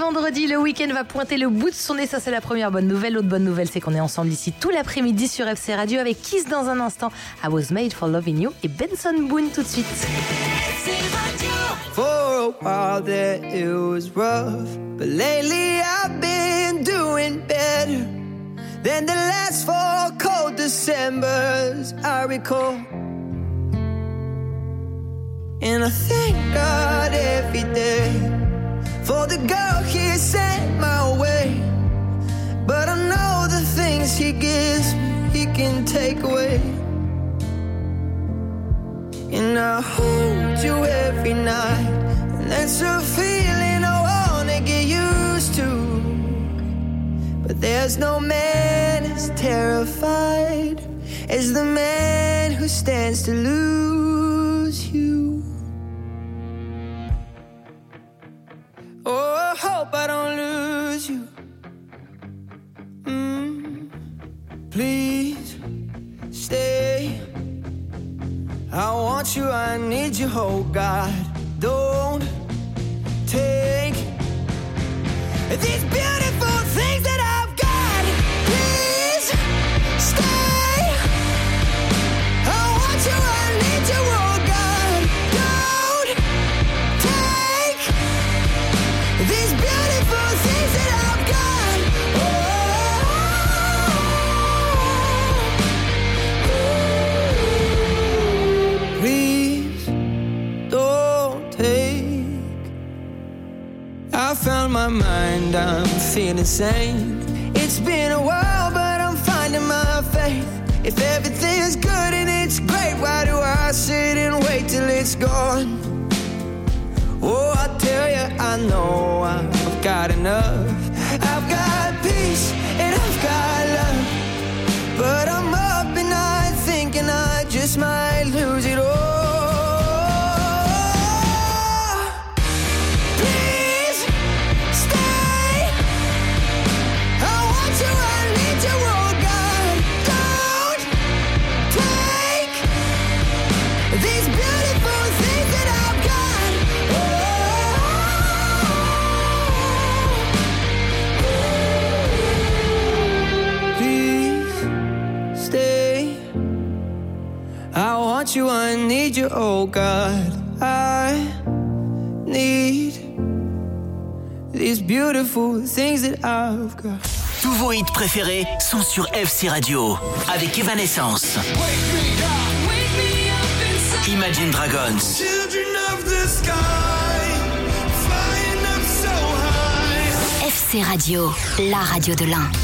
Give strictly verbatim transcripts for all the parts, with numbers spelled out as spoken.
vendredi, le week-end va pointer le bout de son nez, ça c'est la première bonne nouvelle. L'autre bonne nouvelle, c'est qu'on est ensemble ici tout l'après-midi sur F C Radio avec Kiss dans un instant, I Was Made for Loving You et Benson Boone tout de suite. For a while there it was rough, but lately I've been doing better than the last four cold Decembers I recall. And I thank God every day for the girl He sent my way. But I know the things He gives me, He can take away. And I hold you every night, and that's a feeling I wanna get used to. But there's no man as terrified as the man who stands to lose you. Oh, I hope I don't lose you. Mm. Please stay. I want you, I need you, oh God. Don't take these beautiful things that I've got. Please stay. I want you, I need you, oh God. Don't take these beautiful things that I've got. Oh, please don't take. I found my mind, I'm feeling sane. It's been a while, but I'm finding my faith. If everything's good and it's great, why do I sit and wait till it's gone? Oh, I tell you, I know I've got enough. I've got peace and I've got love, but I'm up and night thinking I just might lose it all. Please stay. I want you, I need you, oh God. Don't take these beautiful things that I've got. Please stay. I want you, I need you, oh God. I need these beautiful things that I've got. Tous vos hits préférés sont sur F C Radio avec Evanescence, Imagine Dragons, Children of the sky, flying up so high. F C Radio, la radio de l'Ain.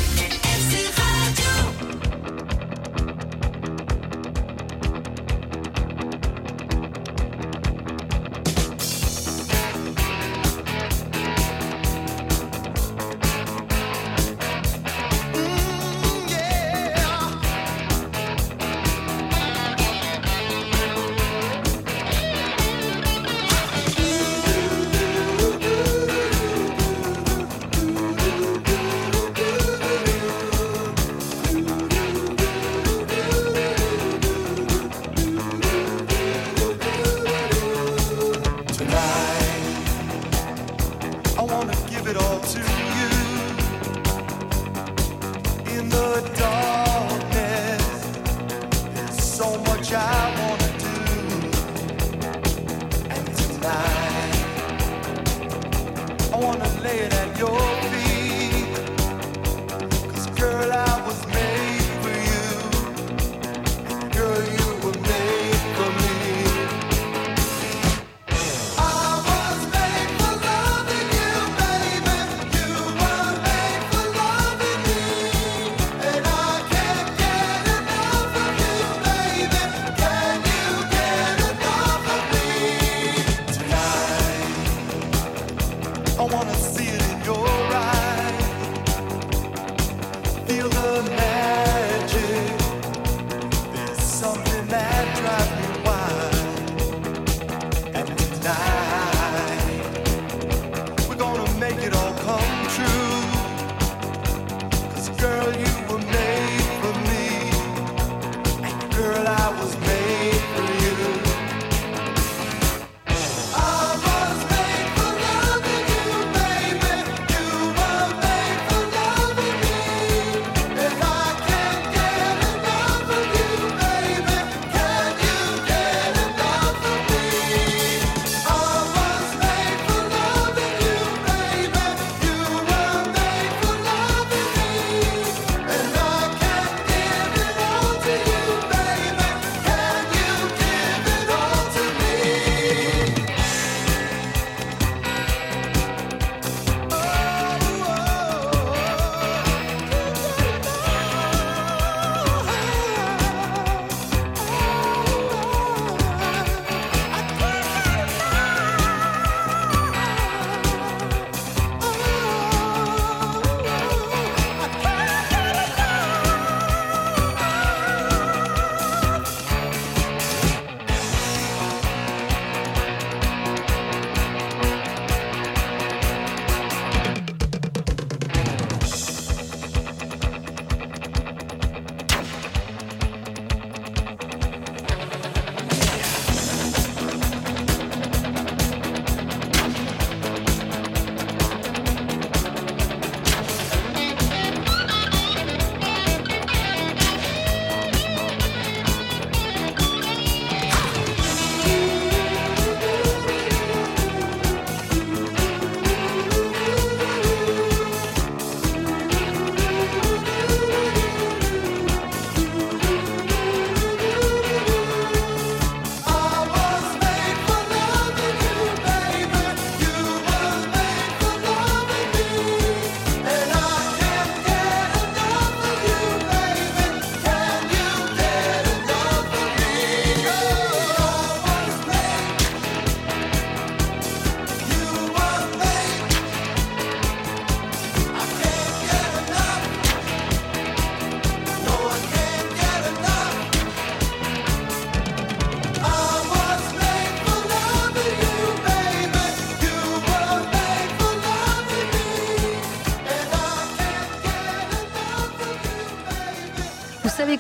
I wanna see it in your eyes.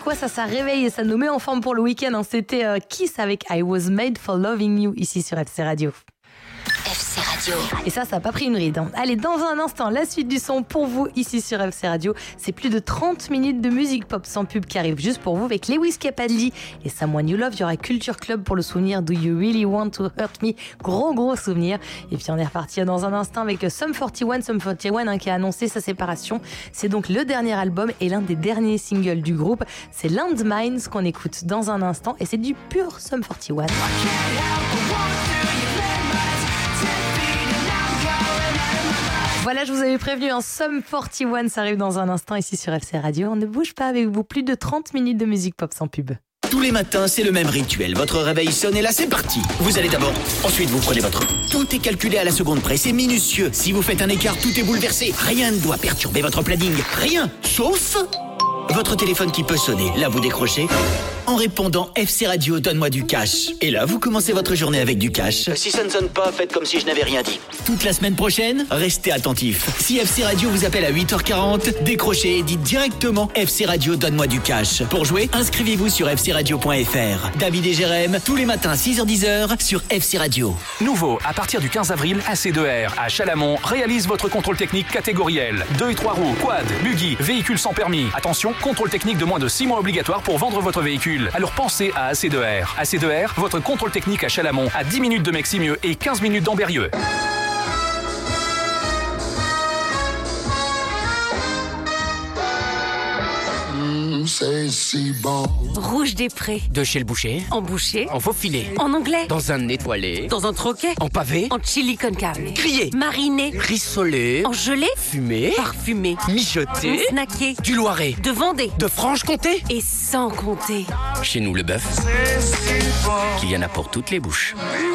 quoi ça, ça réveille et ça nous met en forme pour le week-end. Hein. C'était euh, Kiss avec I Was Made for Loving You ici sur F C Radio. F C Radio. Et ça, ça n'a pas pris une ride. Hein. Allez, dans un instant, la suite du son pour vous ici sur F C Radio. C'est plus de trente minutes de musique pop sans pub qui arrive juste pour vous avec Lewis Capaldi et Someone You Love. Il y aura Culture Club pour le souvenir Do You Really Want to Hurt Me. Gros, gros souvenir. Et puis on est reparti dans un instant avec Sum forty one. Sum forty one hein, qui a annoncé sa séparation. C'est donc le dernier album et l'un des derniers singles du groupe. C'est Landmines qu'on écoute dans un instant et c'est du pur Sum forty one. Voilà, je vous avais prévenu, un Sum forty one, ça arrive dans un instant ici sur F C Radio. On ne bouge pas avec vous, plus de trente minutes de musique pop sans pub. Tous les matins, c'est le même rituel. Votre réveil sonne et là, c'est parti. Vous allez d'abord, ensuite vous prenez votre... Tout est calculé à la seconde près, c'est minutieux. Si vous faites un écart, tout est bouleversé. Rien ne doit perturber votre planning. Rien, sauf... votre téléphone qui peut sonner. Là, vous décrochez en répondant F C Radio, donne-moi du cash. Et là, vous commencez votre journée avec du cash. Si ça ne sonne pas, faites comme si je n'avais rien dit. Toute la semaine prochaine, restez attentifs. Si F C Radio vous appelle à huit heures quarante, décrochez et dites directement F C Radio, donne-moi du cash. Pour jouer, inscrivez-vous sur f c radio point f r. David et Jérém, tous les matins six heures dix sur F C Radio. Nouveau, à partir du quinze avril, A C deux R à Chalamont réalise votre contrôle technique catégoriel. deux et trois roues, quad, buggy, véhicule sans permis. Attention, contrôle technique de moins de six mois obligatoire pour vendre votre véhicule. Alors pensez à A C deux R. A C deux R, votre contrôle technique à Chalamont, à dix minutes de Meximieux et quinze minutes d'Ambérieux. C'est si bon. Rouge des Prés. De chez le boucher. En boucher. En faux filet. En anglais. Dans un étoilé. Dans un troquet. En pavé. En chili con carne. Grillé. Mariné. Rissolé. En gelée. Fumé. Parfumé. Mijoté. Snacké. Du Loiret. De Vendée. De Franche-Comté. Et sans compter. Chez nous, le bœuf, qu'il y en a pour toutes les bouches.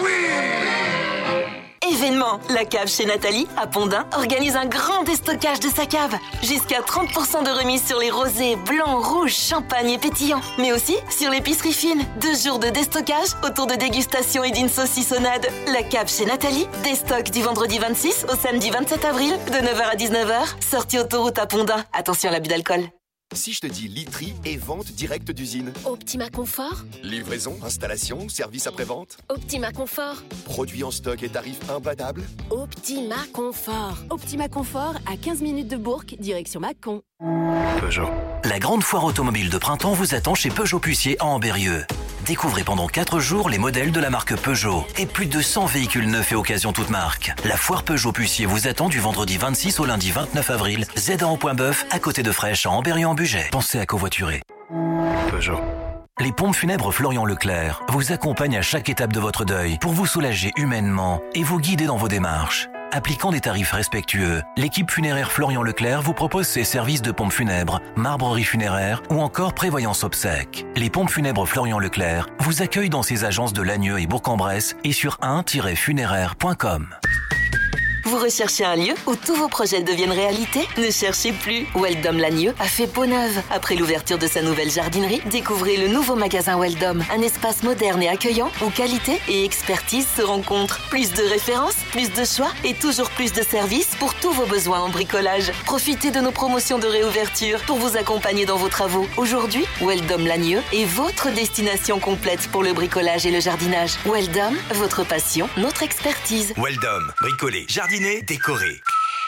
Événement, la cave chez Nathalie, à Pondin, organise un grand déstockage de sa cave. Jusqu'à trente pour cent de remise sur les rosés, blancs, rouges, champagne et pétillants. Mais aussi sur l'épicerie fine. Deux jours de déstockage autour de dégustation et d'une saucissonnade. La cave chez Nathalie, déstock du vendredi vingt-six au samedi vingt-sept avril, de neuf heures à dix-neuf heures. Sortie autoroute à Pondin. Attention à l'abus d'alcool. Si je te dis literie et vente directe d'usine. Optima Confort. Livraison, installation, service après-vente. Optima Confort. Produits en stock et tarifs imbattables. Optima Confort. Optima Confort à quinze minutes de Bourg, direction Mâcon. Peugeot. La grande foire automobile de printemps vous attend chez Peugeot Pucier à Ambérieux. Découvrez pendant quatre jours les modèles de la marque Peugeot et plus de cent véhicules neufs et occasions toutes marques. La foire Peugeot Pucier vous attend du vendredi vingt-six au lundi vingt-neuf avril, Z un au Point Bœuf, à côté de Fraîche, à Ambérieux-en-Bugey. Pensez à covoiturer. Peugeot. Les pompes funèbres Florian Leclerc vous accompagnent à chaque étape de votre deuil pour vous soulager humainement et vous guider dans vos démarches. Appliquant des tarifs respectueux, l'équipe funéraire Florian Leclerc vous propose ses services de pompes funèbres, marbrerie funéraire ou encore prévoyance obsèques. Les pompes funèbres Florian Leclerc vous accueillent dans ses agences de Lagneux et Bourg-en-Bresse et sur un tiret funéraire point com. Vous recherchez un lieu où tous vos projets deviennent réalité? Ne cherchez plus. Weldom Lagneux a fait peau neuve. Après l'ouverture de sa nouvelle jardinerie, découvrez le nouveau magasin Weldom. Un espace moderne et accueillant où qualité et expertise se rencontrent. Plus de références, plus de choix et toujours plus de services pour tous vos besoins en bricolage. Profitez de nos promotions de réouverture pour vous accompagner dans vos travaux. Aujourd'hui, Weldom Lagneux est votre destination complète pour le bricolage et le jardinage. Weldom, votre passion, notre expertise. Weldom, bricoler, jardiner, décorer.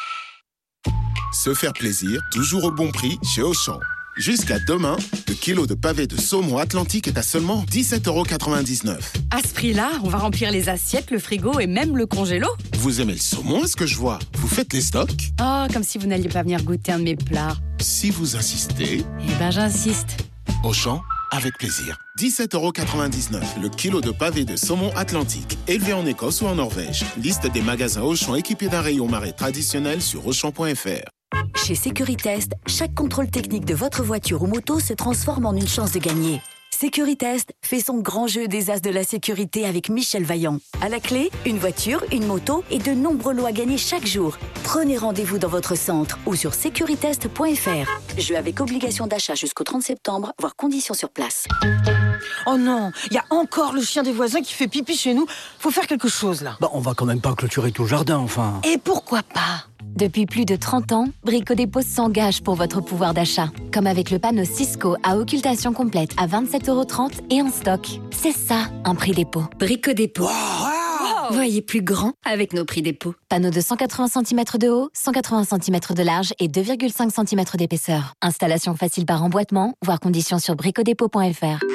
Se faire plaisir, toujours au bon prix chez Auchan. Jusqu'à demain, le kilo de pavé de saumon Atlantique est à seulement dix-sept euros quatre-vingt-dix-neuf. À ce prix-là, on va remplir les assiettes, le frigo et même le congélo. Vous aimez le saumon, est-ce que je vois? Vous faites les stocks? Oh, comme si vous n'alliez pas venir goûter un de mes plats. Si vous insistez... Eh ben, j'insiste. Auchan, avec plaisir. dix-sept euros quatre-vingt-dix-neuf, le kilo de pavé de saumon Atlantique, élevé en Écosse ou en Norvège. Liste des magasins Auchan équipés d'un rayon marais traditionnel sur auchan point f r. Chez Sécuritest, chaque contrôle technique de votre voiture ou moto se transforme en une chance de gagner. Sécuritest fait son grand jeu des as de la sécurité avec Michel Vaillant. À la clé, une voiture, une moto et de nombreux lots à gagner chaque jour. Prenez rendez-vous dans votre centre ou sur sécuritest point f r. Jeu avec obligation d'achat jusqu'au trente septembre, voire conditions sur place. Oh non, il y a encore le chien des voisins qui fait pipi chez nous. Faut faire quelque chose là. Bah, on va quand même pas clôturer tout le jardin, enfin. Et pourquoi pas? Depuis plus de trente ans, Brico Dépôt s'engage pour votre pouvoir d'achat. Comme avec le panneau Cisco à occultation complète à vingt-sept euros trente et en stock. C'est ça, un prix dépôt. Brico Dépôt. Wow, wow. Voyez plus grand avec nos prix dépôt. Panneau de cent quatre-vingts centimètres de haut, cent quatre-vingts centimètres de large et deux virgule cinq centimètres d'épaisseur. Installation facile par emboîtement, voire conditions sur bricodépôt point f r.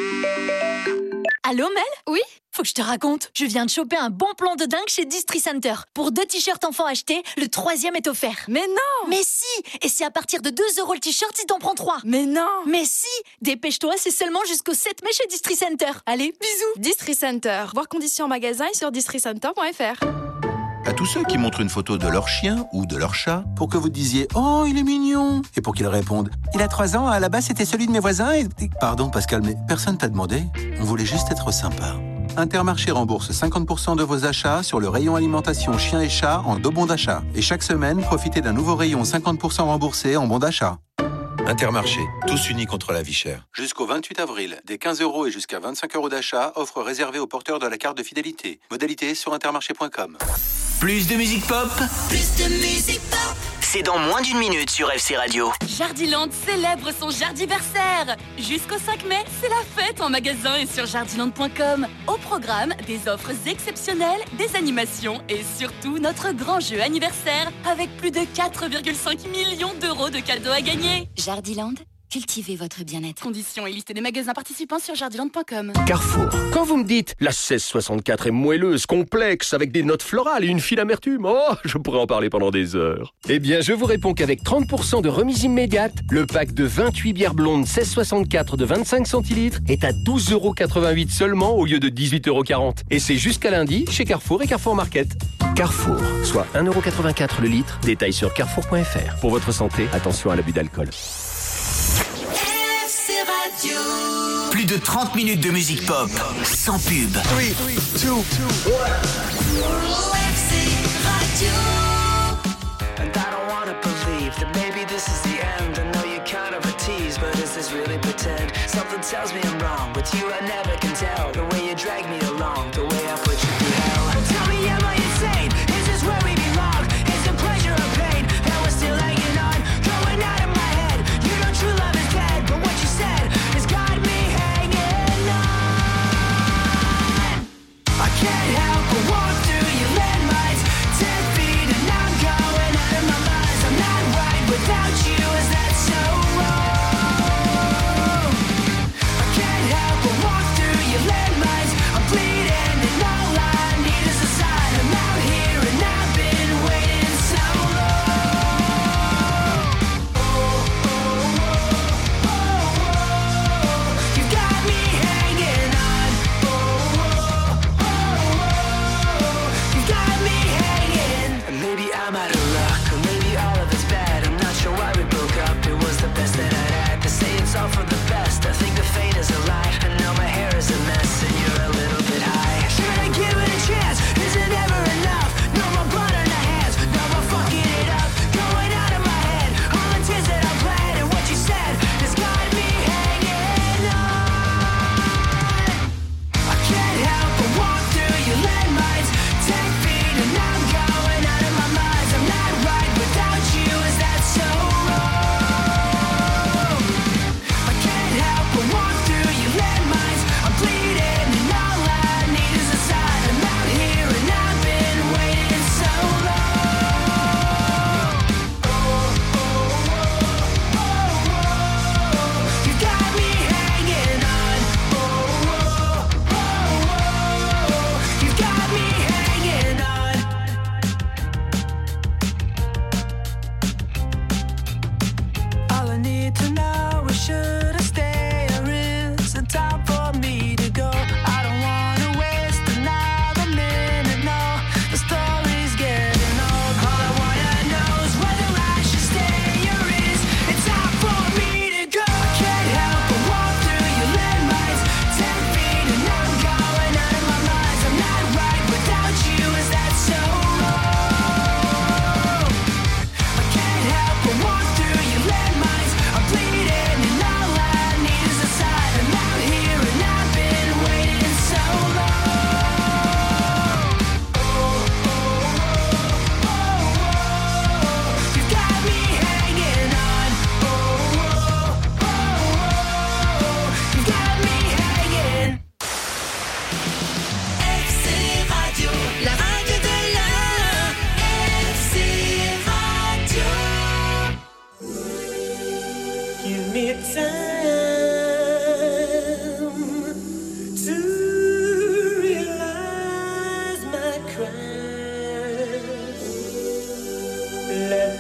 Allô Mel ? Oui ? Faut que je te raconte. Je viens de choper un bon plan de dingue chez Distri Center. Pour deux t-shirts enfants achetés, le troisième est offert. Mais non ! Mais si ! Et c'est à partir de deux euros le t-shirt si t'en prends trois. Mais non ! Mais si ! Dépêche-toi, c'est seulement jusqu'au sept mai chez Distri Center. Allez, bisous ! Distri Center. Voir conditions en magasin et sur distri center point f r. À tous ceux qui montrent une photo de leur chien ou de leur chat pour que vous disiez « Oh, il est mignon !» et pour qu'ils répondent « Il a trois ans, à la base c'était celui de mes voisins et... » Pardon Pascal, mais personne t'a demandé. On voulait juste être sympa. Intermarché rembourse cinquante pour cent de vos achats sur le rayon alimentation chien et chat en deux bons d'achat. Et chaque semaine, profitez d'un nouveau rayon cinquante pour cent remboursé en bons d'achat. Intermarché, tous unis contre la vie chère. Jusqu'au vingt-huit avril, des quinze euros et jusqu'à vingt-cinq euros d'achat, offre réservée aux porteurs de la carte de fidélité. Modalité sur intermarché point com. Plus de musique pop, plus de musique pop. C'est dans moins d'une minute sur F C Radio. Jardiland célèbre son jardiversaire. Jusqu'au cinq mai, c'est la fête en magasin et sur jardiland point com. Au programme, des offres exceptionnelles, des animations et surtout notre grand jeu anniversaire avec plus de quatre virgule cinq millions d'euros de cadeaux à gagner. Jardiland, cultivez votre bien-être. Conditions et liste des magasins participants sur jardiland point com. Carrefour. Quand vous me dites la seize soixante-quatre est moelleuse, complexe, avec des notes florales et une fine amertume, oh, je pourrais en parler pendant des heures. Eh bien, je vous réponds qu'avec trente pour cent de remise immédiate, le pack de vingt-huit bières blondes seize soixante-quatre de vingt-cinq centilitres est à douze euros quatre-vingt-huit seulement au lieu de dix-huit euros quarante. Et c'est jusqu'à lundi chez Carrefour et Carrefour Market. Carrefour, soit un euro quatre-vingt-quatre le litre. Détail sur carrefour point f r. Pour votre santé, attention à l'abus d'alcool. Plus de trente minutes de musique pop, sans pub. trois, deux, un. F C Radio. And I don't wanna believe that maybe this is the end. I know you're kind of a tease, but is this really pretend? Something tells me I'm wrong. With you I never can tell. The way you drag me along, the way I put you through hell. Well, tell me, am I insane? Is this where we belong? Is it pleasure or pain that we're still hanging on? Going out of my head. You know true love is dead, but what you said has got me hanging on. I can't help but walk through your landmines. Ten feet and I'm going out of my mind. I'm not right without you, is that so wrong? I can't help but walk through your landmines.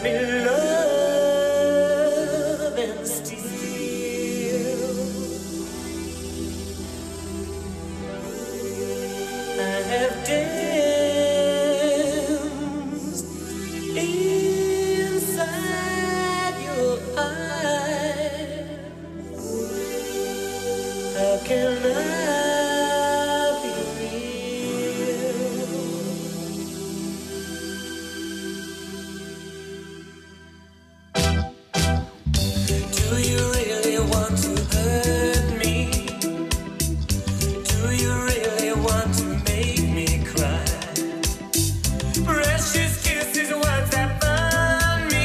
me love and steal. I have danced inside your eyes. How can I be real? Do you really want to hurt me? Do you really want to make me cry? Precious kisses, words that burn me.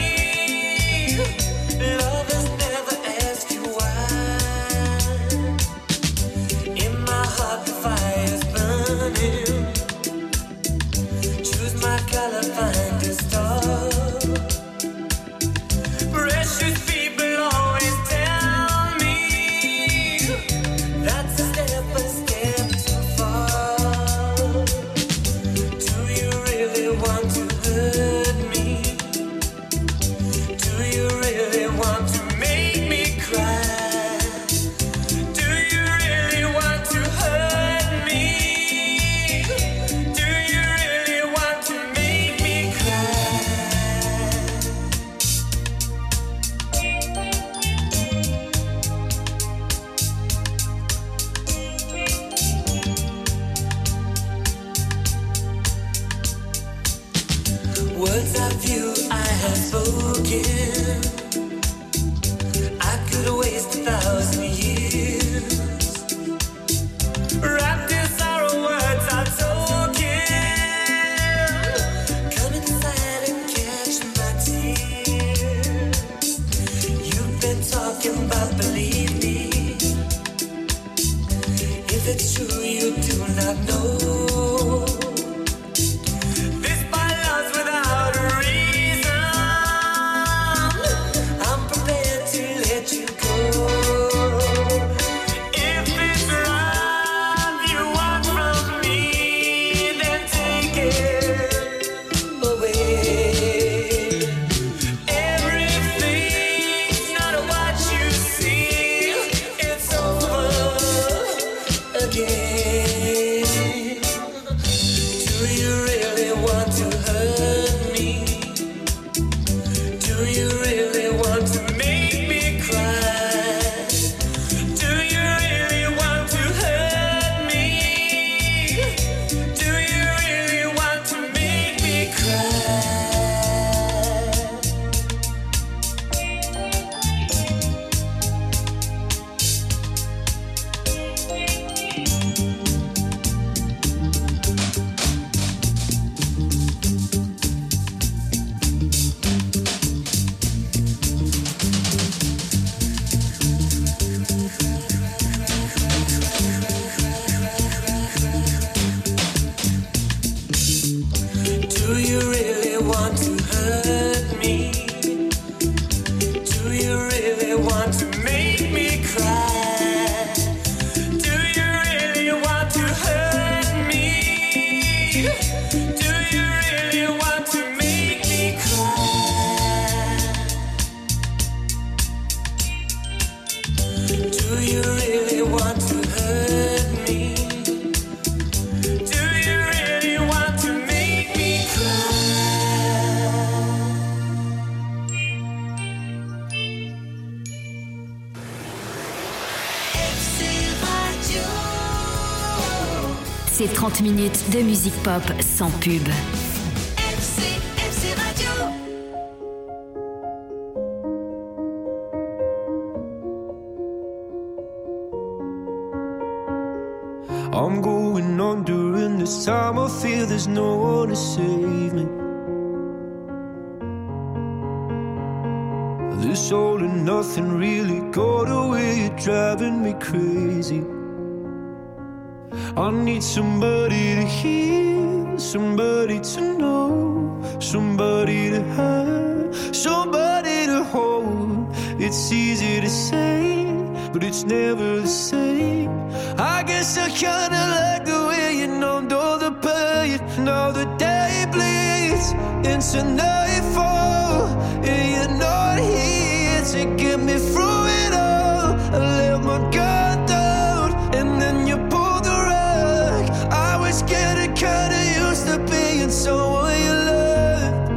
Lovers never ask you why. In my heart the fire's burning. Choose my color, find a star. Precious people always tell me that's a step, a step too far. Do you really want to hurt me? Do you really want to make me cry? Do you really want to hurt me? Do you really want to make me cry? Words of you I have spoken, I could waste a thousand years. Wrapped in sorrow, words are token. Come inside and catch my tears. You've been talking about, believe me. If it's true, you do not know. This my love's without a reason. I'm prepared to let you go. If it's love you want from me, then take it away. Everything's not what you see. It's over again. Do you really want to hurt me? Do you really want to make me cry? Do you really want to hurt me? Do you really want to make me cry? Do you really want to hurt me? Do you really want to make me cry? Do you really want to hurt me? Do you really want to make me cry? Do you really want to hurt me? Do you really want to make me C'est trente minutes de musique pop sans pub. F C, F C Radio. I'm going under, and this time I feel there's no one to save me. This all and nothing really got away, you're driving me crazy. I need somebody to hear, somebody to know, somebody to have, somebody to hold. It's easy to say, but it's never the same. I guess I kinda like the way you numbed all the pain. now the day bleeds into nightfall, and you're not here to get me through it all. I let my guard down, and then you pulled the rug. I was getting kinda used to being someone you loved.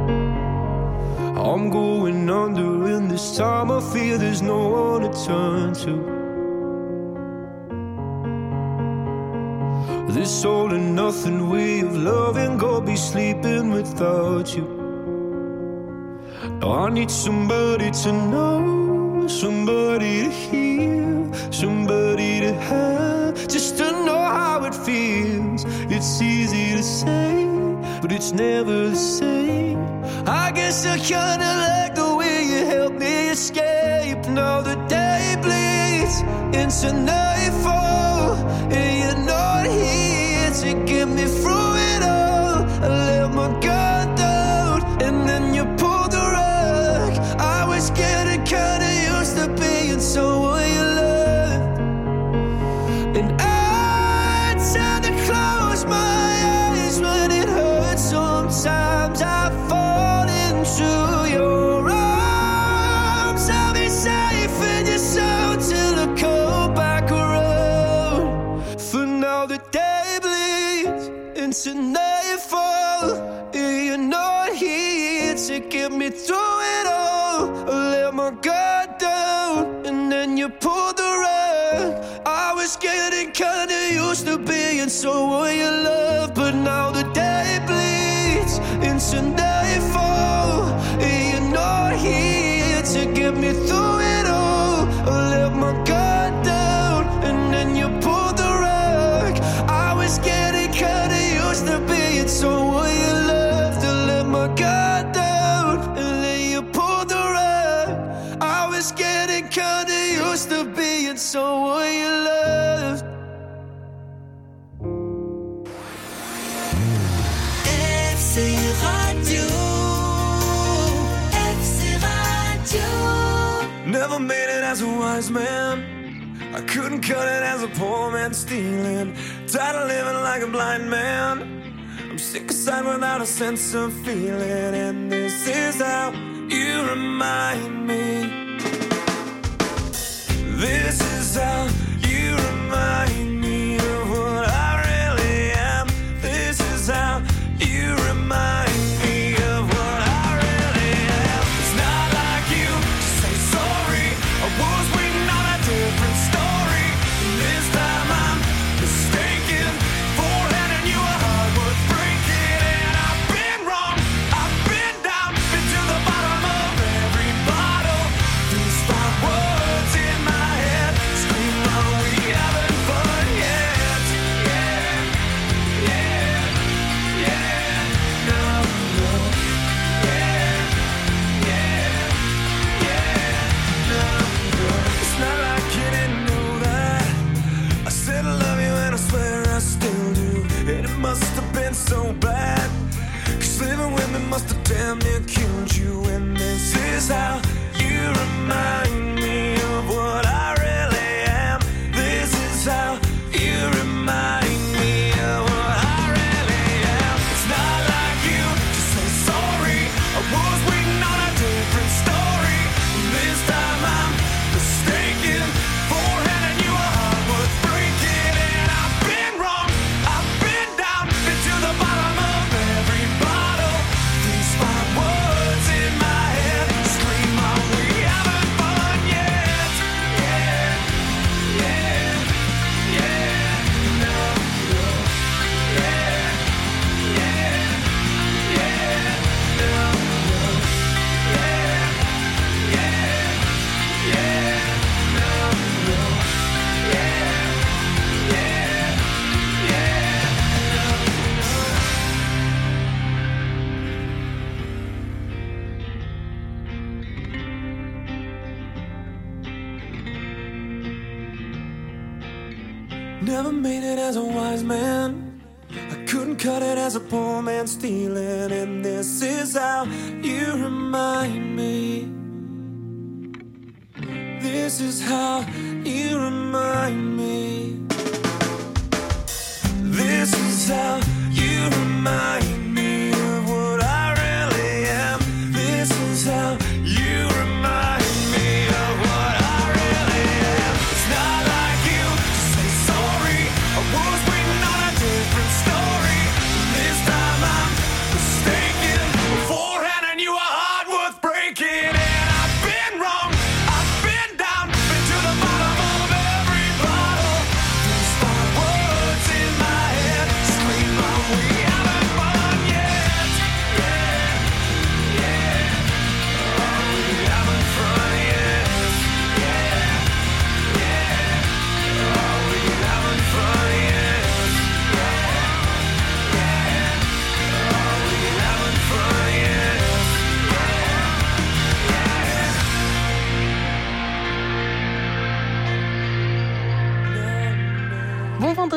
I'm going under, and this time I feel there's no one to turn to. This all and nothing way of loving, go be sleeping without you. Now I need somebody to know, somebody to hear, somebody to have, just to know how it feels. It's easy to say, but it's never the same. I guess I kinda like the way you help me escape. Now the day bleeds into nightfall, and you're not here to get me through it all. I let my guard down, and then you pulled the rug. I was getting kinda used to being someone you loved, and I tend to close my eyes when it hurts. Sometimes I fall into your arms. I'll be safe in your soul till I come back around. For now the day bleeds into nightfall, and you're not here to get me through it all. I let my guard down, and then you pulled the rug. I was getting kinda used to being someone you love, but now the day bleeds into nightfall, and you're not here to get me through it all. I let my guard down, and then you pulled the rug. I was getting kinda used to being someone you loved. I let my guard down, and then you pulled the rug. I was getting kinda used to being someone you loved. F C Radio, F C Radio. Never made it as a wise man, I couldn't cut it as a poor man stealing. Tired of living like a blind man, I'm sick aside without a sense of feeling. And this is how you remind me. This is how you remind me of what I really am. This is how you remind me of what I really am. It's not like you to say sorry, I was waiting on a different story. And this time I'm mistaken for handing you a heart worth breaking. And I've been wrong, I've been down, been to the bottom of every bottle. These five words in my head scream, are we having fun yet? Yeah, yeah, yeah, no, no, yeah, yeah, yeah, no, no. It's not like you didn't know that I said I love you and I swear I still do. And it must have been so bad, 'cause living with me must have damn near killed you. And this is how you remind me of what I really am. This is how you remind me of what I really am. It's not like you to say sorry, I was waiting on a different story. This time I'm mistaken for handing you a heart worth breaking. And I've been wrong, I've been down, been to the bottom of every bottle. These five words in my head scream, are we having fun yet? Yeah, yeah, yeah, no, no, yeah, yeah, yeah, no, no, yeah, yeah, yeah, no, no, yeah, yeah, yeah, Never made it as a wise man, I couldn't cut it as a poor man stealing. And this is how you remind me. This is how you remind me. This is how you remind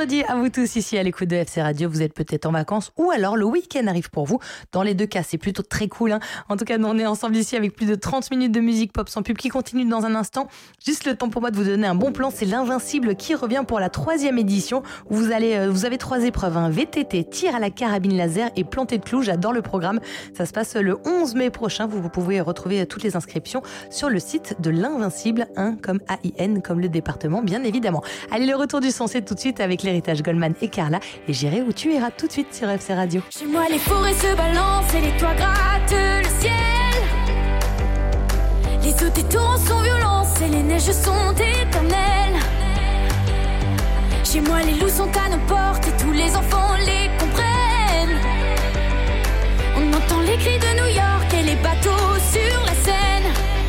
vendredi à vous tous ici à l'écoute de F C Radio. Vous êtes peut-être en vacances ou alors le week-end arrive pour vous. Dans les deux cas, c'est plutôt très cool. Hein. En tout cas, on est ensemble ici avec plus de trente minutes de musique pop sans pub qui continue dans un instant. Juste le temps pour moi de vous donner un bon plan. C'est l'Invincible qui revient pour la troisième édition. Où vous, allez, euh, vous avez trois épreuves. Hein. V T T, tir à la carabine laser et planter de clous. J'adore le programme. Ça se passe le onze mai prochain. Vous, vous pouvez retrouver toutes les inscriptions sur le site de l'Invincible. un comme A I N, comme le département, bien évidemment. Allez, le retour du son, c'est tout de suite avec l'héritage Goldman et Carla. Et j'irai où tu iras tout de suite sur F C Radio. Chez moi, les forêts se balancent et les toits grattent le ciel. Les eaux des torrents sont violentes et les neiges sont éternelles. Chez moi, les loups sont à nos portes et tous les enfants les comprennent. On entend les cris de New York et les bateaux sur la Seine.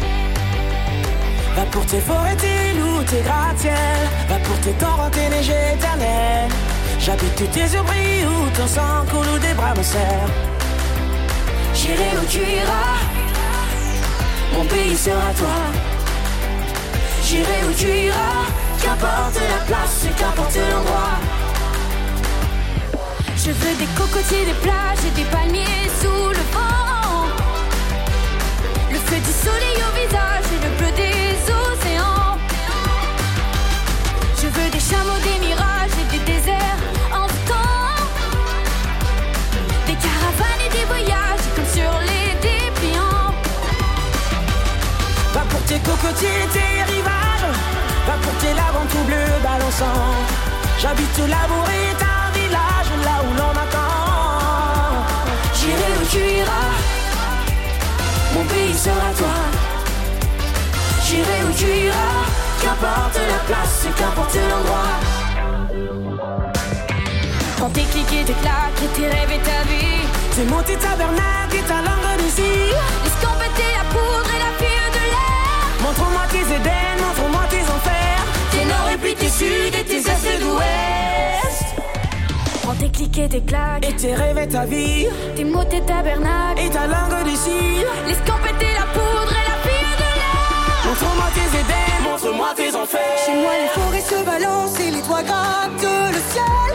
Va pour tes forêts, tes loups, tes gratte-ciel. Va pour tes torrents, tes neiges éternelles. J'habite tes yeux brillent où ton sang coule ou des bras me serrent. J'irai où tu iras, mon pays sera toi. J'irai où tu iras, qu'importe la place, qu'importe l'endroit. Je veux des cocotiers, des plages et des palmiers sous le vent. Le feu du soleil au visage et le bleu des océans. Je veux des chameaux, des mirages et des déserts en temps. Des caravanes et des voyages comme sur les dépliants. Va pour tes cocotiers, tes rivages. Va pour tes laves tout bleu balançant. J'habite Labour et un village là où l'on m'attend. J'irai où tu iras, mon pays sera toi. J'irai où tu iras, qu'importe la place, qu'importe l'endroit. Quand tes clics et tes claques et tes rêves et ta vie, tes mots, tes tabernacles et ta langue de cire. L'escampette et la poudre et la fille de l'air. Montre-moi tes Éden, montre-moi tes enfers. Tes nord et puis tes sud et tes est et d'ouest. Prends tes clics et tes claques et tes rêves et ta vie. Tes mots, tes tabernacles et ta langue de cire. L'escampette et la poudre et la fille de l'air. Montre-moi tes Éden, montre-moi tes enfers. Chez moi les forêts se balancent et les toits grattent le ciel.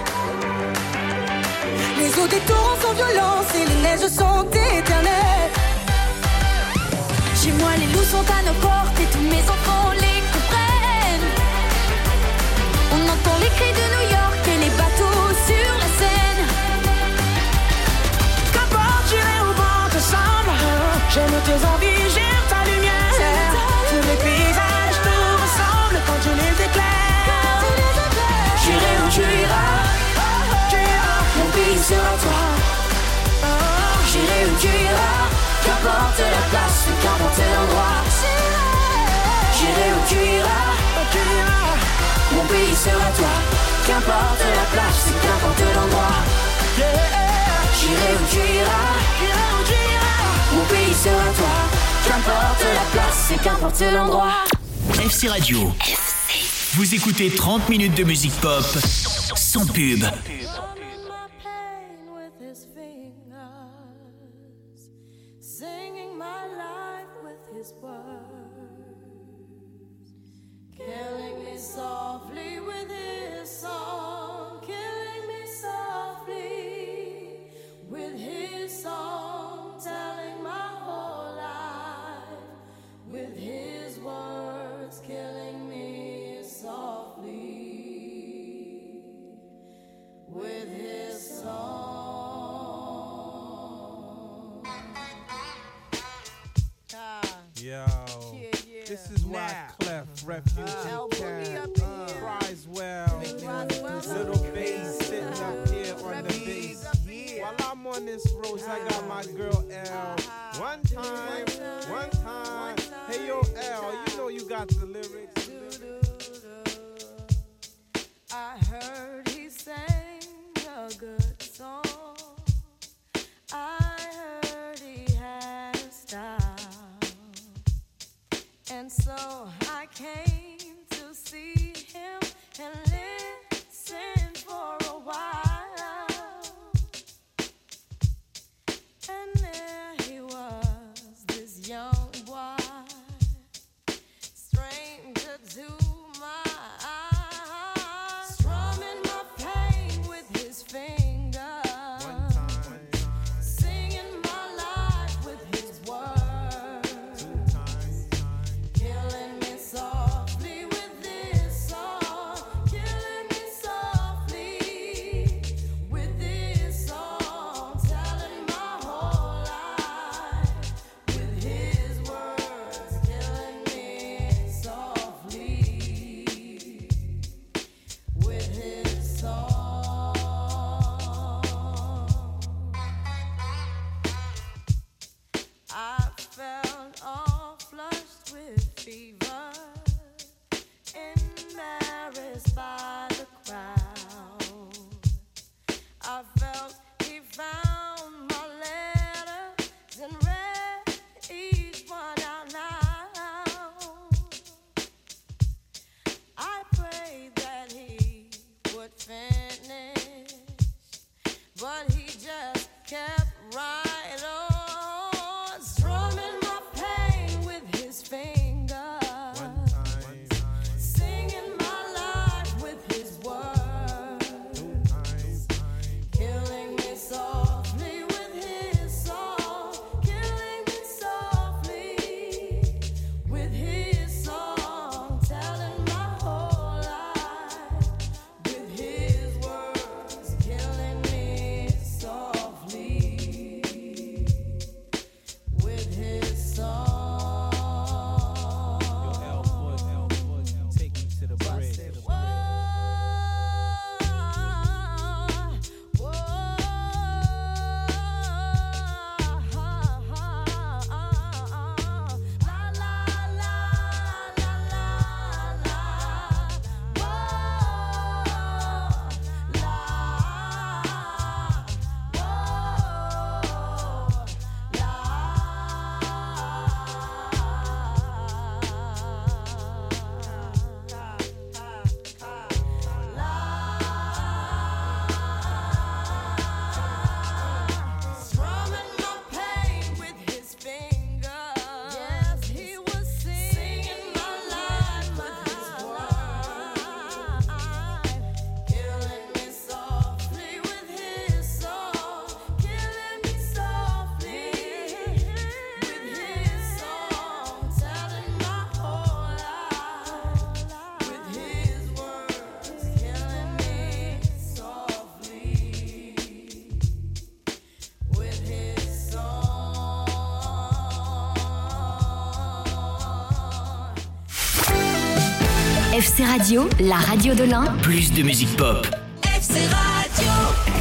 Les eaux des torrents sont violentes et les neiges sont éternelles. Chez moi les loups sont à nos portes et tous mes enfants les comprennent. On entend les cris de New York et les bateaux sur la Seine. Qu'importe, j'irai où vent te semble. J'aime tes envies, j'aime ta lumière. Tous les paysages te ressemblent quand tu les éclaires. J'irai où tu iras, mon pays sera toi. J'irai où tu iras, qu'importe la place, qu'importe l'endroit. J'irai où tu iras, mon pays sera toi. Qu'importe la place, qu'importe l'endroit. J'irai où tu iras, mon pays sera toi. Qu'importe la place, qu'importe l'endroit. F C Radio. Vous écoutez trente minutes de musique pop sans pub. Singing my life with his words, killing me softly with his song, killing me softly with his song, telling my whole life with his words, killing me softly with his song. Yo, yeah, yeah. This is why Clef, Refugee uh, Cat, uh, Criswell, Little Bass sitting up here on the bass. While I'm on this road, I got my girl L. One time, one time. Hey yo L, you know you got the lyrics. I heard he sang a good song. I heard he had a style. And so I came to see him and listen for a while. And there he was, this young boy, stranger to my eyes, strumming my pain. F C Radio, la radio de l'Ain. Plus de musique pop. F C Radio.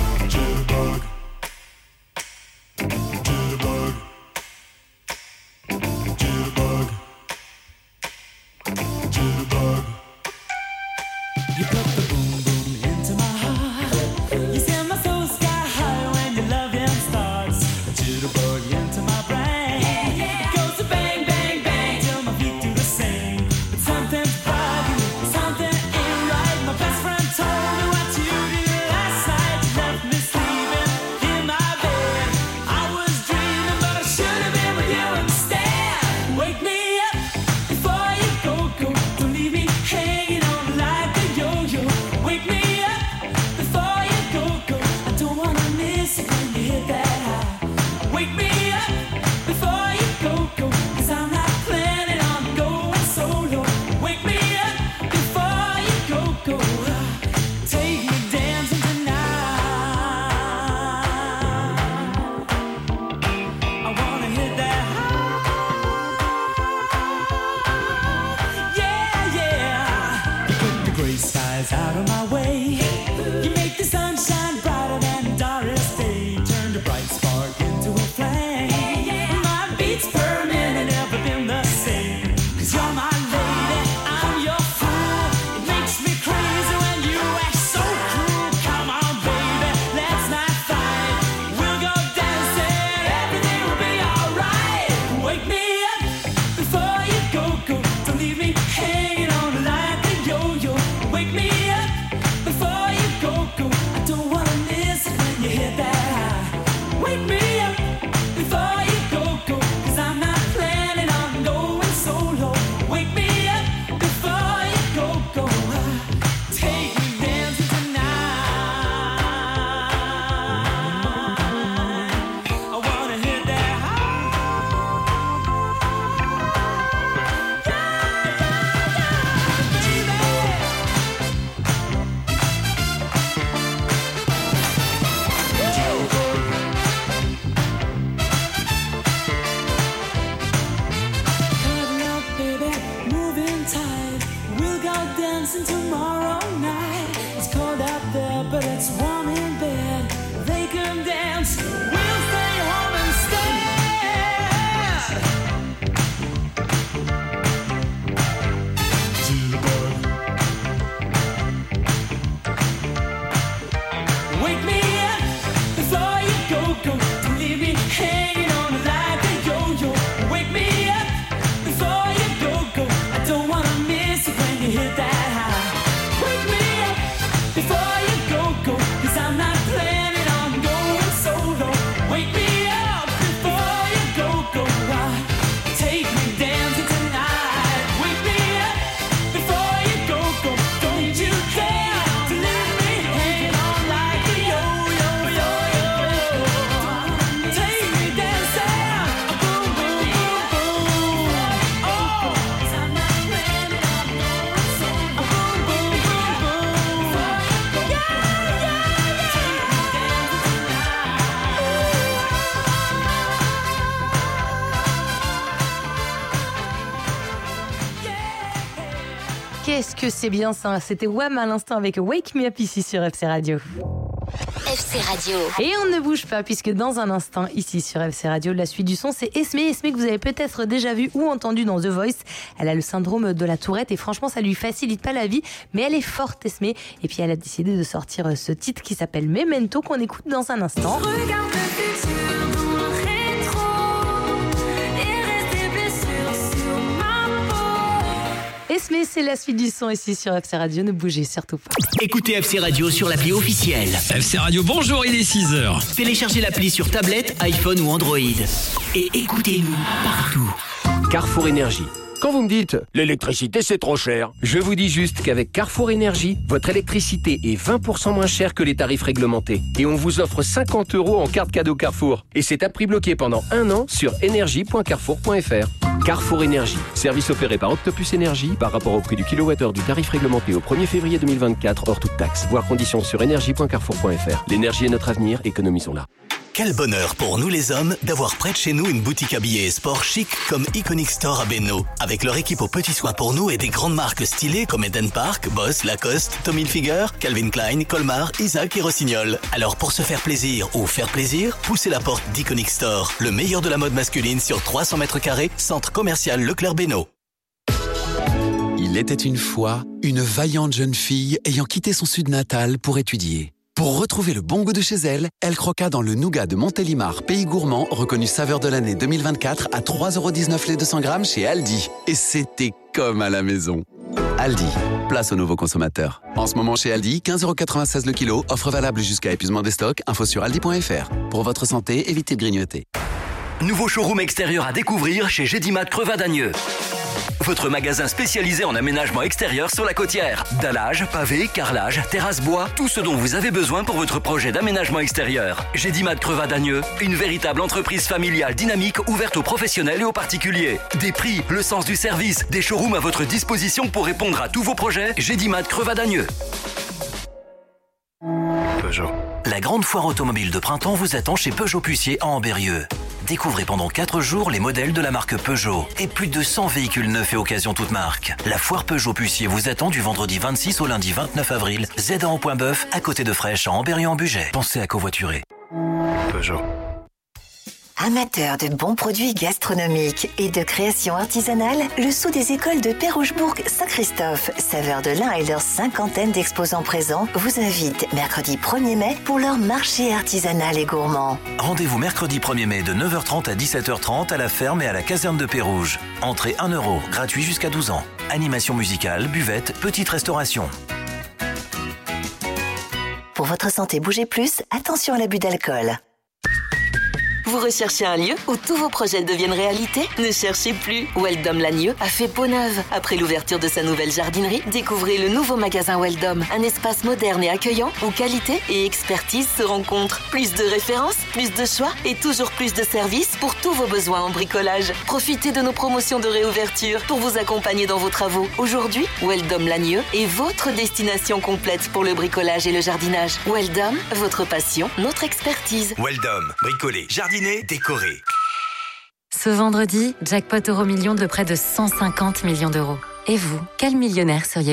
You put the boom boom into my heart. You send my soul sky high when your loving starts. A jitterbug into my brain. Yeah, yeah. It goes to bang, bang, bang till my feet do the same. But something's bugging me, something ain't right. My best friend told me what you did last night. You left me sleeping in my bed. I was dreaming, but I should have been with you instead. Wake me up before you go, go. Don't leave me hanging on like a yo-yo. Wake me up before you go, go. I don't wanna miss it when you hit that high. Wake me up before you go, go. Cause I'm not planning on going solo. Wake me up before you go, go. Take me dancing tonight. I wanna hit that high. Yeah, yeah. You put the gray skies out of my way. You make the sunshine brighter than Doris Day. Turn the bright spark into a flame. My beats per minute never been the same. Cause you're my lady, I'm your fool. It makes me crazy when you act so cruel. Come on, baby, let's not fight. We'll go dancing, everything will be alright. Wake me up before you go, go. Don't leave me hanging on like a yo-yo. Wake me up before you go, go. I don't wanna miss it when you hit that high. Wake me up before you go, go. Cause I'm not planning on going solo. Wake me up before you go, go. Take me dancing tonight. I wanna hit that high. Cuddle up, baby, moving tight. We'll go dancing tomorrow night. It's cold out there, but it's warm in bed. They can dance, we'll stay home instead. Wake me up before you go, go. Don't leave me hanging on like a yo-yo. Wake me up before you go, go. I don't wanna miss it when you hit that high. Wake me up before you go, go. Cause I'm not planning on going solo. Wake me up before you go, go. Take me dancing tonight. Wake me up before you go, go. Don't you dare to leave me hanging on like a yo-yo, yo-yo. Take me dancing, boom, boom, boom, boom. Oh, 'cause I'm not planning on going solo. Boom, boom, boom, boom. Yeah, yeah, yeah. Take me dancing Qu'est-ce que c'est bien ça. C'était Wham à l'instant avec Wake Me Up ici sur F C Radio. F C Radio. Et on ne bouge pas puisque dans un instant ici sur F C Radio, la suite du son, c'est Esmé. Esmé que vous avez peut-être déjà vu ou entendu dans The Voice. Elle a le syndrome de la tourette et franchement ça lui facilite pas la vie, mais elle est forte Esmé. Et puis elle a décidé de sortir ce titre qui s'appelle Memento qu'on écoute dans un instant. Regarde le futur dans le rétro et reste des blessures sur ma peau. Esmé, c'est la suite du son ici sur F C Radio, ne bougez surtout pas. Écoutez F C Radio sur l'appli officielle. F C Radio, bonjour, il est six heures. Téléchargez l'appli sur tablette, iPhone ou Android. Et écoutez-nous partout. Carrefour Énergie. Quand vous me dites « l'électricité c'est trop cher », je vous dis juste qu'avec Carrefour Énergie, votre électricité est vingt pour cent moins chère que les tarifs réglementés. Et on vous offre cinquante euros en carte cadeau Carrefour. Et c'est à prix bloqué pendant un an sur énergie point carrefour point f r. Carrefour Énergie, service opéré par Octopus Énergie par rapport au prix du kilowattheure du tarif réglementé au premier février deux mille vingt-quatre hors toute taxe. Voir conditions sur énergie point carrefour point f r. L'énergie est notre avenir, économisons-la. Quel bonheur pour nous les hommes d'avoir près de chez nous une boutique habillée et sport chic comme Iconic Store à Bénaud. Avec leur équipe aux petits soins pour nous et des grandes marques stylées comme Eden Park, Boss, Lacoste, Tommy Hilfiger, Calvin Klein, Colmar, Isaac et Rossignol. Alors pour se faire plaisir ou faire plaisir, poussez la porte d'Iconic Store. Le meilleur de la mode masculine sur trois cents mètres carrés, centre commercial Leclerc Bénaud. Il était une fois une vaillante jeune fille ayant quitté son sud natal pour étudier. Pour retrouver le bon goût de chez elle, elle croqua dans le nougat de Montélimar, pays gourmand, reconnu saveur de l'année deux mille vingt-quatre à trois euros dix-neuf les deux cents grammes chez Aldi. Et c'était comme à la maison. Aldi, place aux nouveaux consommateurs. En ce moment chez Aldi, quinze euros quatre-vingt-seize le kilo, offre valable jusqu'à épuisement des stocks, info sur aldi point f r. Pour votre santé, évitez de grignoter. Nouveau showroom extérieur à découvrir chez Gédimat Crevas-Dagneux. Votre magasin spécialisé en aménagement extérieur sur la Côtière. Dallage, pavé, carrelage, terrasse bois, tout ce dont vous avez besoin pour votre projet d'aménagement extérieur. Gédimat Crevas-Dagneux, une véritable entreprise familiale dynamique ouverte aux professionnels et aux particuliers. Des prix, le sens du service, des showrooms à votre disposition pour répondre à tous vos projets. Gédimat Crevas-Dagneux. Peugeot. La grande foire automobile de printemps vous attend chez Peugeot Puissier à Ambérieu. Découvrez pendant quatre jours les modèles de la marque Peugeot et plus de cent véhicules neufs et occasions toutes marques. La foire Peugeot Puissier vous attend du vendredi vingt-six au lundi vingt-neuf avril, Z un au Point Bœuf, à côté de Fraîche, à Ambérieu-en-Bugey. Pensez à covoiturer. Peugeot. Amateurs de bons produits gastronomiques et de création artisanale, le Sceau des écoles de Pérouge-Bourg-Saint-Christophe, saveur de l'Ain et leur cinquantaine d'exposants présents, vous invite mercredi premier mai pour leur marché artisanal et gourmand. Rendez-vous mercredi premier mai de neuf heures trente à dix-sept heures trente à la ferme et à la caserne de Pérouge. Entrée un euro, gratuit jusqu'à douze ans. Animation musicale, buvette, petite restauration. Pour votre santé, bougez plus, attention à l'abus d'alcool. Vous recherchez un lieu où tous vos projets deviennent réalité? Ne cherchez plus. Weldom Lagnieu a fait peau neuve. Après l'ouverture de sa nouvelle jardinerie, découvrez le nouveau magasin Weldom. Un espace moderne et accueillant où qualité et expertise se rencontrent. Plus de références, plus de choix et toujours plus de services pour tous vos besoins en bricolage. Profitez de nos promotions de réouverture pour vous accompagner dans vos travaux. Aujourd'hui, Weldom Lagnieu est votre destination complète pour le bricolage et le jardinage. Weldom, votre passion, notre expertise. Weldom, bricoler, jardiner, décorer. Ce vendredi, jackpot euro million de près de cent cinquante millions d'euros. Et vous, quel millionnaire seriez-vous ?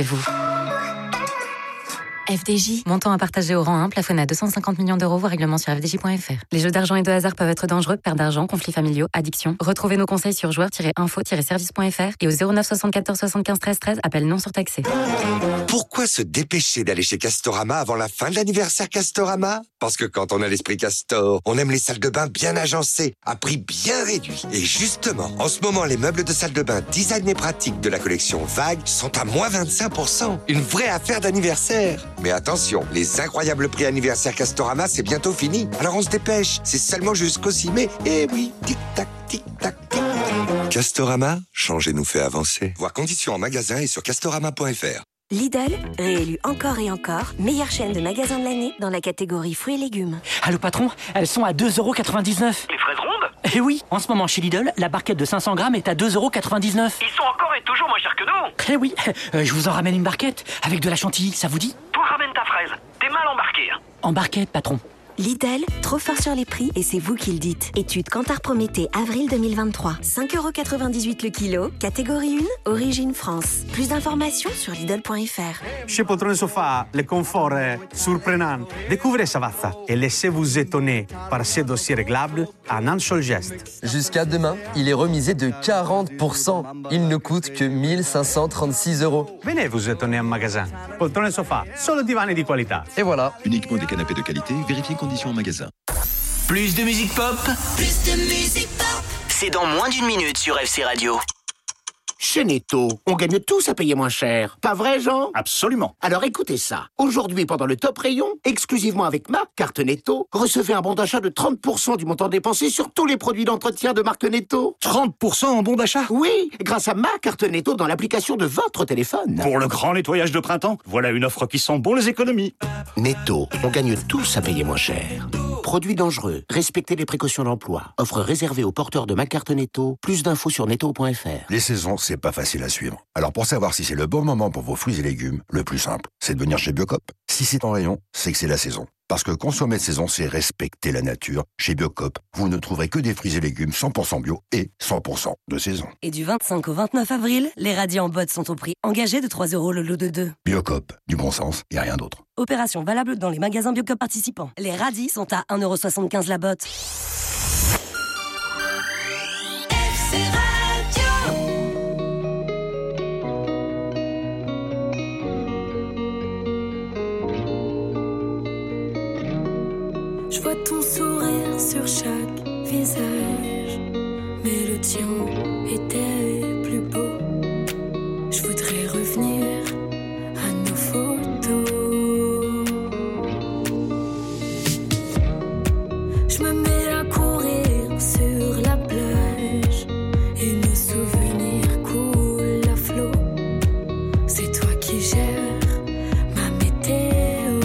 F D J. Montant à partager au rang un, plafonné à deux cent cinquante millions d'euros, voire règlement sur f d j point f r. Les jeux d'argent et de hasard peuvent être dangereux, perte d'argent, conflits familiaux, addiction. Retrouvez nos conseils sur joueurs tiret info tiret service point f r et au zéro neuf soixante-quatorze soixante-quinze treize treize, appel non surtaxé. Pourquoi se dépêcher d'aller chez Castorama avant la fin de l'anniversaire Castorama? Parce que quand on a l'esprit Castor, on aime les salles de bain bien agencées, à prix bien réduit. Et justement, en ce moment, les meubles de salle de bain design et pratique de la collection Vague sont à moins vingt-cinq pour cent. Une vraie affaire d'anniversaire. Mais attention, les incroyables prix anniversaire Castorama, c'est bientôt fini. Alors on se dépêche, c'est seulement jusqu'au six mai. Et oui, tic-tac, tic-tac, tic. Castorama, changer nous fait avancer. Voir conditions en magasin et sur castorama point f r. Lidl, réélu encore et encore, meilleure chaîne de magasins de l'année dans la catégorie fruits et légumes. Allô patron, elles sont à deux euros quatre-vingt-dix-neuf. Les fraises rondes? Eh oui, en ce moment chez Lidl, la barquette de cinq cents grammes est à deux euros quatre-vingt-dix-neuf. Ils sont encore et toujours moins chers que nous. Eh oui, euh, je vous en ramène une barquette avec de la chantilly, ça vous dit? Toi ramène ta fraise, t'es mal embarqué. Hein. En barquette, patron. Lidl, trop fort sur les prix et c'est vous qui le dites. Étude Kantar Prométhée, avril deux mille vingt-trois. cinq euros quatre-vingt-dix-huit le kilo, catégorie un, origine France. Plus d'informations sur Lidl point f r. Chez Poltrone Sofa, le confort est surprenant. Découvrez Savazza et laissez-vous étonner par ces dossiers réglables en un seul geste. Jusqu'à demain, il est remisé de quarante pour cent. Il ne coûte que mille cinq cent trente-six euros. Venez vous étonner en magasin. Poltrone Sofa, solo divani di qualità. Et voilà. Uniquement des canapés de qualité, vérifiez conditions en magasin. Plus de musique pop, Plus de musique pop. c'est dans moins d'une minute sur F C Radio. Chez Netto, on gagne tous à payer moins cher. Pas vrai, Jean? Absolument. Alors écoutez ça. Aujourd'hui, pendant le top rayon, exclusivement avec ma carte Netto, recevez un bon d'achat de trente pour cent du montant dépensé sur tous les produits d'entretien de marque Netto. trente pour cent en bon d'achat? Oui, grâce à ma carte Netto dans l'application de votre téléphone. Pour le grand nettoyage de printemps, voilà une offre qui sent bon les économies. Netto, on gagne tous à payer moins cher. Produits dangereux, respectez les précautions d'emploi. Offre réservée aux porteurs de ma carte Netto. Plus d'infos sur netto point f r. Les saisons, c'est pas facile à suivre. Alors pour savoir si c'est le bon moment pour vos fruits et légumes, le plus simple, c'est de venir chez Biocop. Si c'est en rayon, c'est que c'est la saison. Parce que consommer de saison, c'est respecter la nature. Chez Biocop, vous ne trouverez que des fruits et légumes cent pour cent bio et cent pour cent de saison. Et du vingt-cinq au vingt-neuf avril, les radis en botte sont au prix engagé de trois euros le lot de deux. Biocop, du bon sens et rien d'autre. Opération valable dans les magasins Biocop participants. Les radis sont à un euro soixante-quinze la botte. Je vois ton sourire sur chaque visage, mais le tien était plus beau. Je voudrais revenir à nos photos. Je me mets à courir sur la plage et nos souvenirs coulent à flot. C'est toi qui gères ma météo.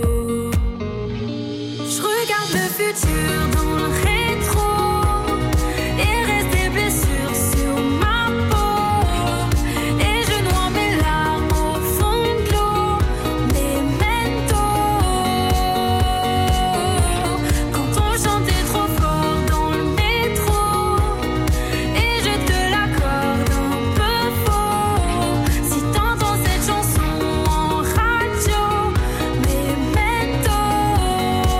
Je regarde le futur dans le rétro et reste des blessures sur ma peau. Et je noie mes larmes au fond de l'eau, mes mentos. Quand on chantait trop fort dans le métro, et je te l'accorde un peu faux. Si t'entends cette chanson en radio, mes mentos.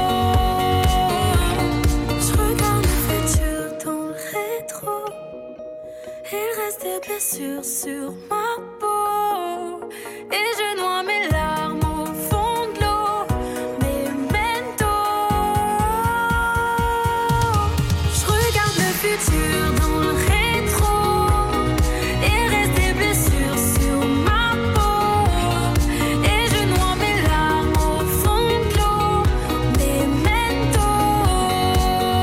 Je regarde le futur dans le rétro. Il reste des blessures sur ma peau. Et je noie mes larmes au fond de l'eau, mes mentos. Je regarde le futur dans le rétro. Il reste des blessures sur ma peau. Et je noie mes larmes au fond de l'eau, mes mentos.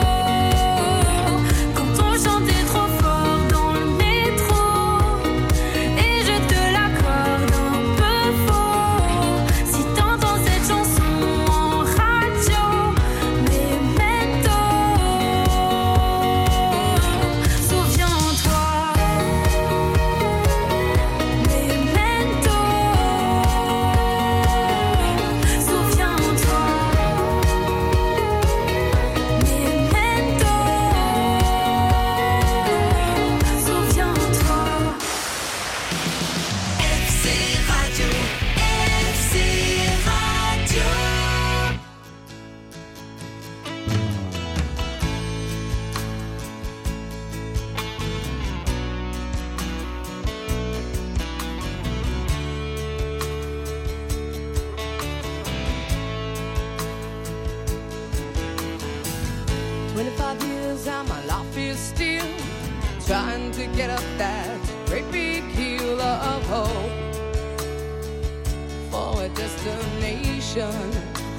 Quand on chantait trop fort dans le métro, et je te l'accorde un peu faux. Si t'entends cette chanson en radio, mes mentos. Souviens-toi, mes mentos. Souviens-toi, mes mentos. Souviens-toi. F C Radio, F C Radio. twenty-five years and my life is still trying to get up that great big hill of hope for a destination.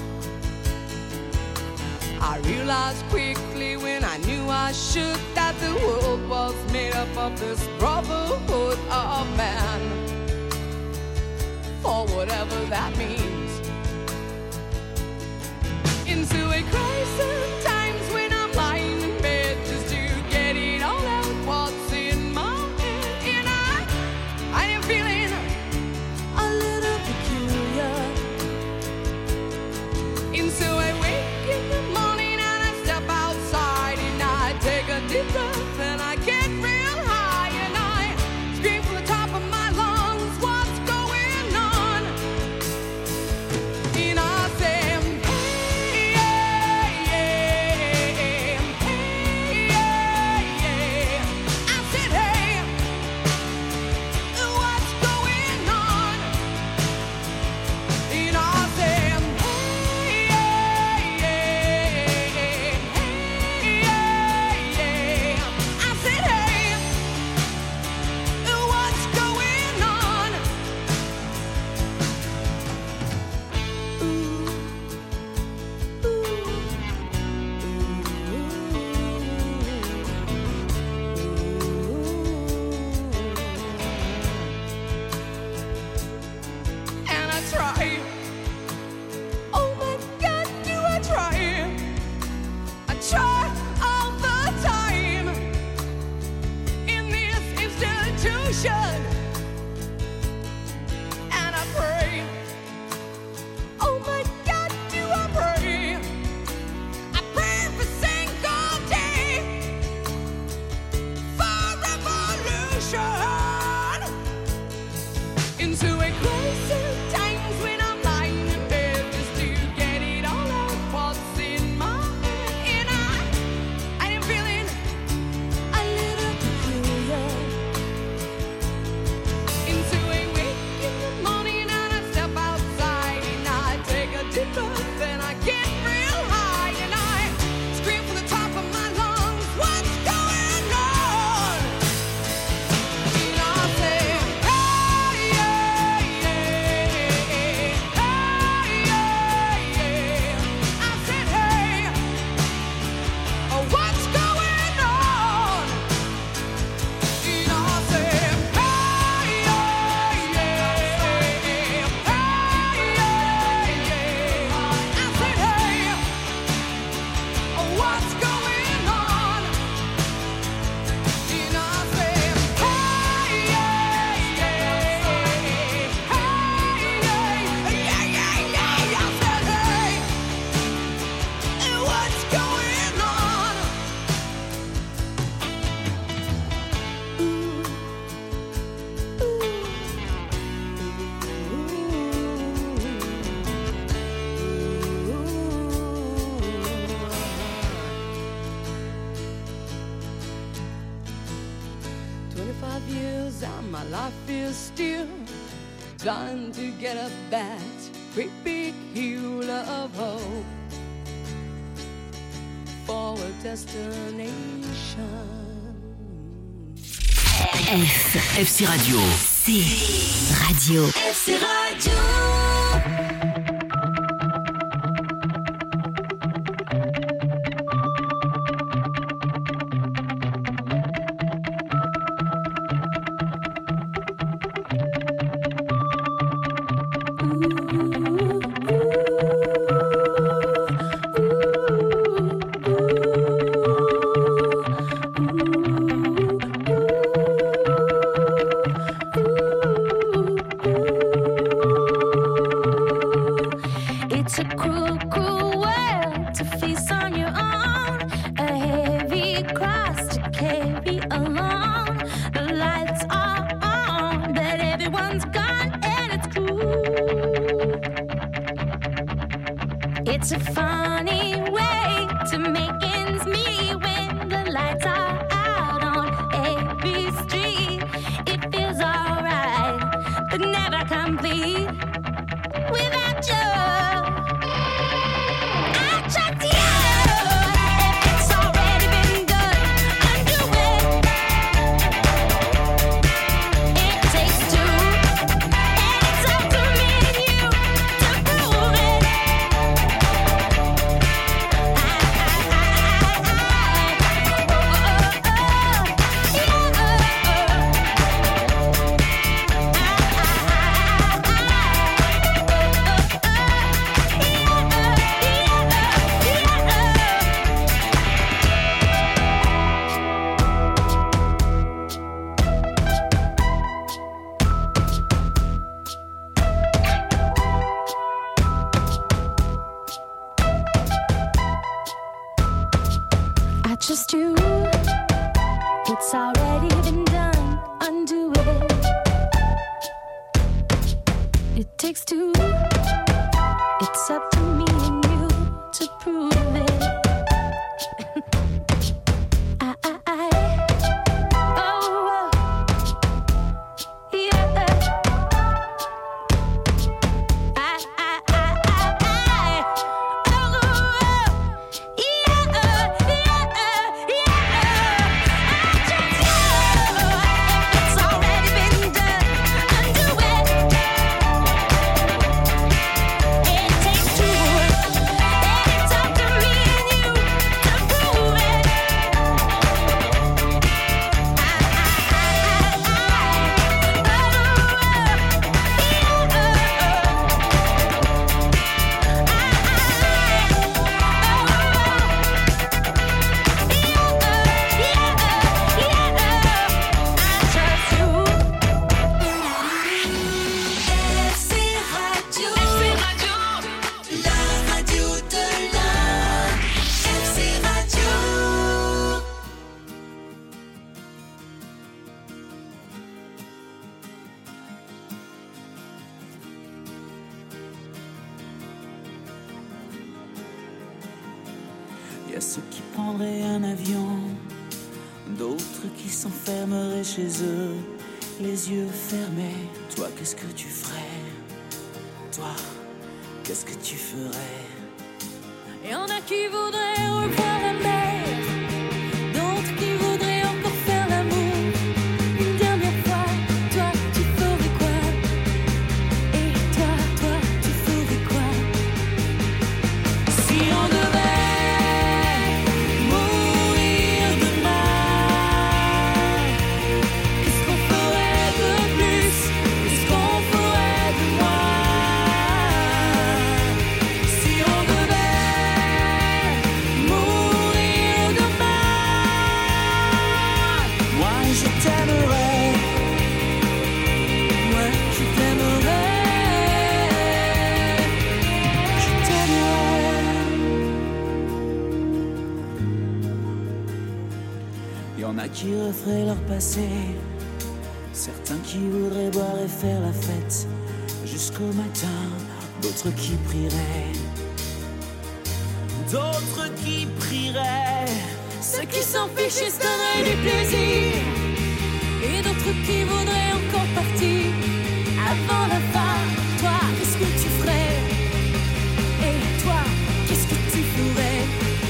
I realized quickly when I knew I should that the world was made up of this brotherhood of man, for whatever that means. Into a crisis times when I'm lying in bed just to get it all out what's in my head. And I, I am feeling a little peculiar. And so I wake in the morning and I step outside and I take a deep breath and I get real high and I scream from the top of my lungs, what's going on? And I say, hey, yeah, yeah. into a crisis. Times when I'm lying in bed just to get it all out what's in my head. And I, I am feeling a little peculiar. Into a wake in the morning and I step outside and I take a deep breath and I get real high and I scream from the top of my lungs, what's going on? And I say, hey, yeah, yeah, hey, yeah, yeah. I said, hey, oh, what's going on? And I said, hey, yeah, yeah, hey, yeah, yeah. I said, hey, oh, what's going on? And I said, hey, yeah, yeah, hey, yeah, yeah, yeah, yeah. I said, hey, and what's going on? Twenty-five years and my life is still trying to get up that great big hill of hope for a destination. F. F C Radio. C. Radio. F C Radio. It's a cruel, cruel world to face on your own. A heavy cross to carry along. The lights are on, but everyone's gone, and it's cruel. It's a funny way to make ends meet when the lights are out on every street. It feels alright, but never complete without you. I trust you. If it's already been done, undo it. It takes two, and it's up to me and you to prove it. I trust you. It's already been done. Undo it. It takes two. It's up to me and you to prove it. I, I, I, oh, yeah. I, I, I, I, oh, yeah, yeah, yeah. I trust you. It's already been done. Undo it. It takes two, and it's up to me ceux qui prendraient un avion, d'autres qui s'enfermeraient chez eux, les yeux fermés. Toi, qu'est-ce que tu ferais? Toi, qu'est-ce que tu ferais? Y en a qui voudraient revoir la mer, d'autres qui voudraient encore faire l'amour une dernière fois. Toi, tu ferais quoi? Et toi, toi, tu ferais quoi? Si on devait mourir demain, qu'est-ce qu'on ferait de plus? Qu'est-ce qu'on ferait de moins? Si on devait mourir demain, Moi, je t'aimerais. moi je t'aimerais, Je t'aimerais. Y en a qui referaient leur passé, certains qui voudraient boire et faire la fête jusqu'au matin, d'autres qui prieraient, d'autres qui prieraient. ceux qui s'en fichent se donneraient du plaisir, et d'autres qui voudraient encore partir avant la fin. Toi, qu'est-ce que tu ferais? Et toi, qu'est-ce que tu ferais?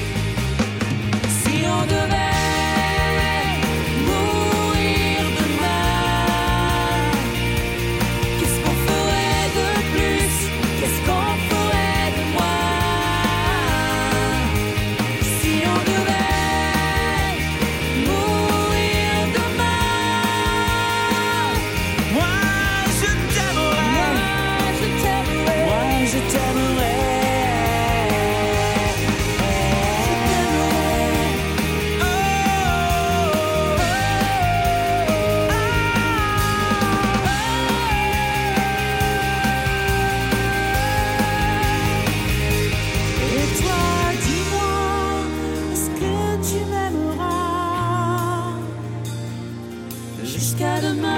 Si on devait mourir demain, qu'est-ce qu'on ferait de plus? Qu'est-ce qu'on ferait de moins? Si on devait mourir demain, Moi, je t'aimerais. moi je t'aimerais, Moi, je t'aimerais. Et toi, dis-moi, est-ce que tu m'aimeras jusqu'à demain?